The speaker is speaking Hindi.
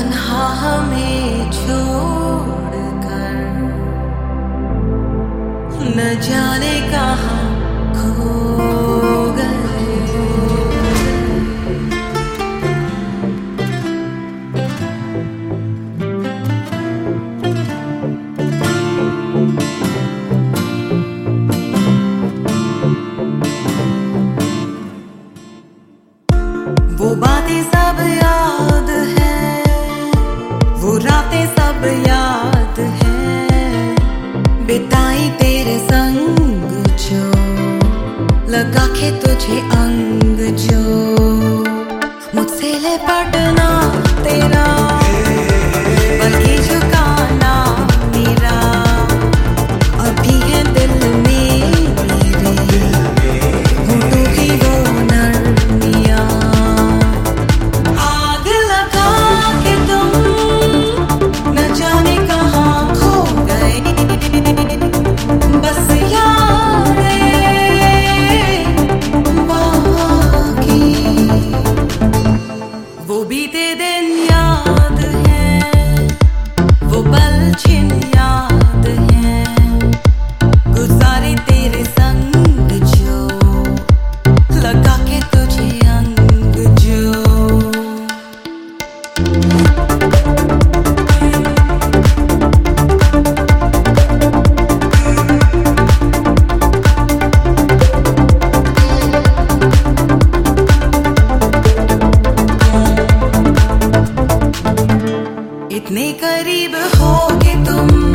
तन्हा हमें छोड़कर न जाने कहाँ खो गए। वो बातें सब याद है, वो रातें सब याद है, बिताई तेरे संग जो, लगा के तुझे अंग जो, मुझसे लिपटना तेरा बल्कि झुकाना मेरा, अभी है दिल में मेरे होठों की वो नरमियां। आग लगा के तुम न जाने कहाँ खो गए, बस यादें बाकी। वो बीते दिन याद है, वो पल छिन याद है, गुजारे तेरे संग जो, लगा के तुझे अंग जो। इतने करीब हो के तुम